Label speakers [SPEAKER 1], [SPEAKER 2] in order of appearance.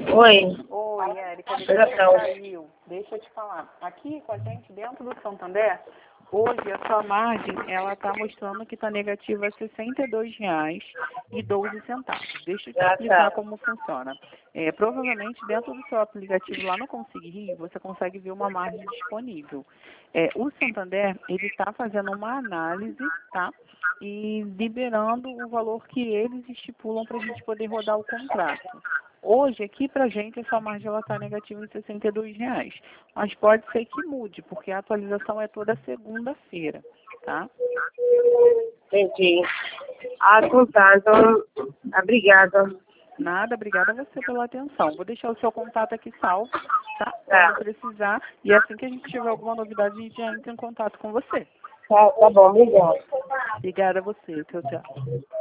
[SPEAKER 1] Oi.
[SPEAKER 2] Oi, Érica, caiu. Deixa eu te falar. Aqui com a gente, dentro do Santander, hoje a sua margem, ela está mostrando que está negativa a R$ 62,12. Deixa eu te explicar como funciona. Provavelmente, dentro do seu aplicativo lá no Consigue Rio, você consegue ver uma margem disponível. O Santander, ele está fazendo uma análise, tá? E liberando o valor que eles estipulam para a gente poder rodar o contrato. Hoje, aqui para a gente, essa margem está negativa em R$ 62,00. Mas pode ser que mude, porque a atualização é toda segunda-feira, tá?
[SPEAKER 1] Entendi. Ah, então tá. Então, obrigada.
[SPEAKER 2] Nada, obrigada a você pela atenção. Vou deixar o seu contato aqui salvo, tá?
[SPEAKER 1] Tá.
[SPEAKER 2] Quando precisar. E assim que a gente tiver alguma novidade, a gente já entra em contato com você.
[SPEAKER 1] Tá bom, obrigada.
[SPEAKER 2] Obrigada a você. Tchau, tchau.